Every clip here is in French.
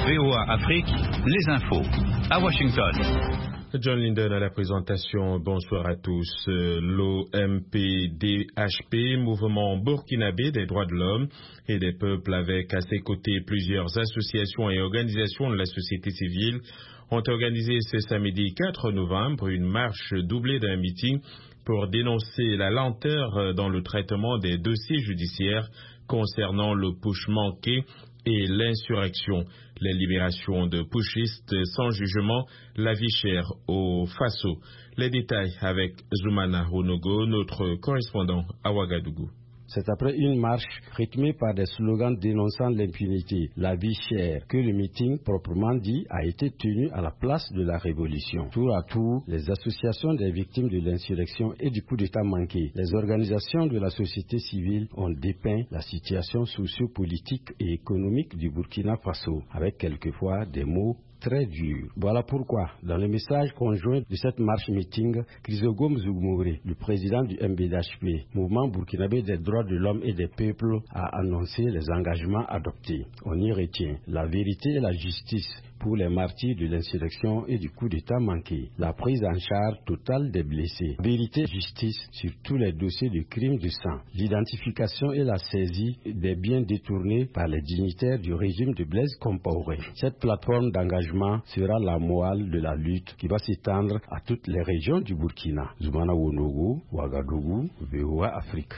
VOA Afrique, les infos. À Washington. John Linden à la présentation. Bonsoir à tous. L'OMPDHP, Mouvement burkinabé des droits de l'homme et des peuples, avec à ses côtés plusieurs associations et organisations de la société civile, ont organisé ce samedi 4 novembre une marche doublée d'un meeting pour dénoncer la lenteur dans le traitement des dossiers judiciaires concernant le putsch manqué et l'insurrection, les libérations de putschistes sans jugement, la vie chère au Faso. Les détails avec Zoumana Onogo, notre correspondant à Ouagadougou. C'est après une marche rythmée par des slogans dénonçant l'impunité, la vie chère, que le meeting proprement dit a été tenu à la place de la révolution. Tour à tour, les associations des victimes de l'insurrection et du coup d'État manqué, les organisations de la société civile ont dépeint la situation socio-politique et économique du Burkina Faso, avec quelquefois des mots très dur. Voilà pourquoi, dans le message conjoint de cette marche-meeting, Chrysogome Zougmouré, le président du MBDHP, Mouvement burkinabé des droits de l'homme et des peuples, a annoncé les engagements adoptés. On y retient la vérité et la justice pour les martyrs de l'insurrection et du coup d'État manqué, la prise en charge totale des blessés, vérité et justice sur tous les dossiers de crimes de sang, l'identification et la saisie des biens détournés par les dignitaires du régime de Blaise Compaoré. Cette plateforme d'engagement sera la moelle de la lutte qui va s'étendre à toutes les régions du Burkina. Zoumana Wonogo, Ouagadougou, VOA Afrique.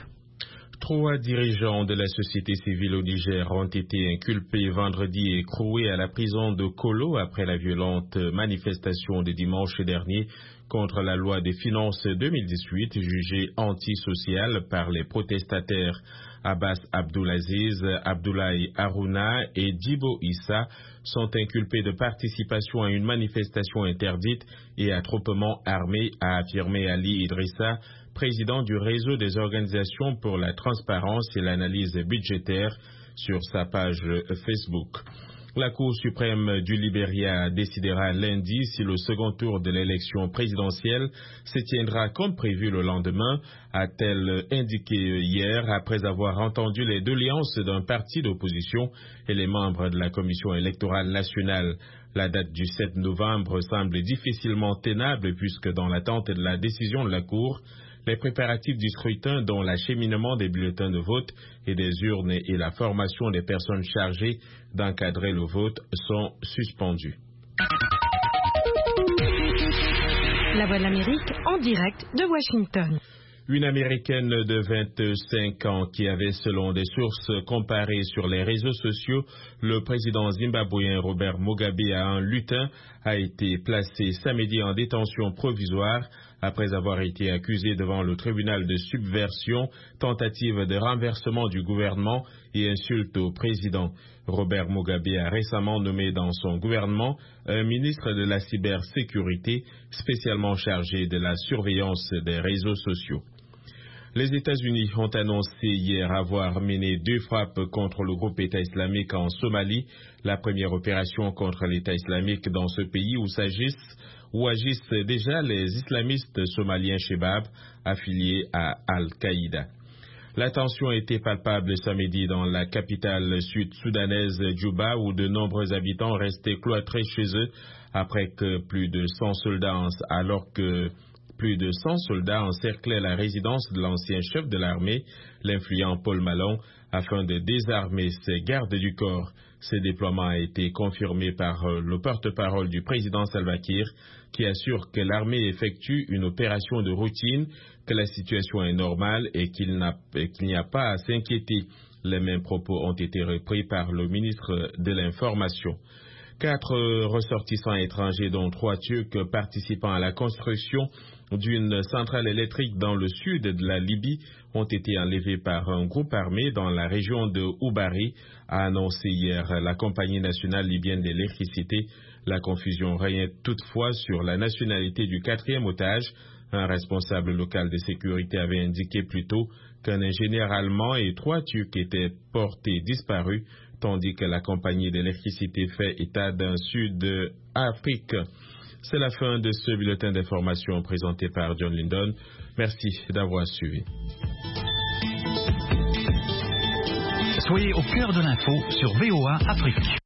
3 dirigeants de la société civile au Niger ont été inculpés vendredi et écroués à la prison de Kolo après la violente manifestation de dimanche dernier contre la loi des finances 2018 jugée antisociale par les protestataires. Abbas Abdoulaziz, Abdoulaye Harouna et Djibo Issa sont inculpés de participation à une manifestation interdite et attroupement armé, a affirmé Ali Idrissa, président du réseau des organisations pour la transparence et l'analyse budgétaire, sur sa page Facebook. La Cour suprême du Libéria décidera lundi si le second tour de l'élection présidentielle se tiendra comme prévu le lendemain, a-t-elle indiqué hier après avoir entendu les doléances d'un parti d'opposition et les membres de la Commission électorale nationale. La date du 7 novembre semble difficilement tenable puisque dans l'attente de la décision de la Cour, les préparatifs du scrutin, dont l'acheminement des bulletins de vote et des urnes et la formation des personnes chargées d'encadrer le vote, sont suspendus. La Voix de l'Amérique en direct de Washington. Une Américaine de 25 ans qui avait, selon des sources comparées sur les réseaux sociaux, le président zimbabwéen Robert Mugabe à un lutin, a été placée samedi en détention provisoire après avoir été accusée devant le tribunal de subversion, tentative de renversement du gouvernement et insulte au président. Robert Mugabe a récemment nommé dans son gouvernement un ministre de la cybersécurité spécialement chargé de la surveillance des réseaux sociaux. Les États-Unis ont annoncé hier avoir mené 2 frappes contre le groupe État islamique en Somalie, la première opération contre l'État islamique dans ce pays où agissent déjà les islamistes somaliens Shebab affiliés à Al-Qaïda. La tension était palpable samedi dans la capitale sud-soudanaise Djouba, où de nombreux habitants restaient cloîtrés chez eux après que plus de 100 soldats encerclaient la résidence de l'ancien chef de l'armée, l'influent Paul Malong, afin de désarmer ses gardes du corps. Ce déploiement a été confirmé par le porte-parole du président Salva Kiir, qui assure que l'armée effectue une opération de routine, que la situation est normale et qu'il n'y a pas à s'inquiéter. Les mêmes propos ont été repris par le ministre de l'Information. 4 ressortissants étrangers, dont 3 Turcs participant à la construction d'une centrale électrique dans le sud de la Libye, ont été enlevés par un groupe armé dans la région de Oubari, a annoncé hier la Compagnie nationale libyenne d'électricité. La confusion règne toutefois sur la nationalité du 4e otage. Un responsable local de sécurité avait indiqué plus tôt qu'un ingénieur allemand et 3 Turcs étaient portés disparus, tandis que la compagnie d'électricité fait état d'un Sud-Afrique. C'est la fin de ce bulletin d'information présenté par John Linden. Merci d'avoir suivi. Soyez au cœur de l'info sur VOA Afrique.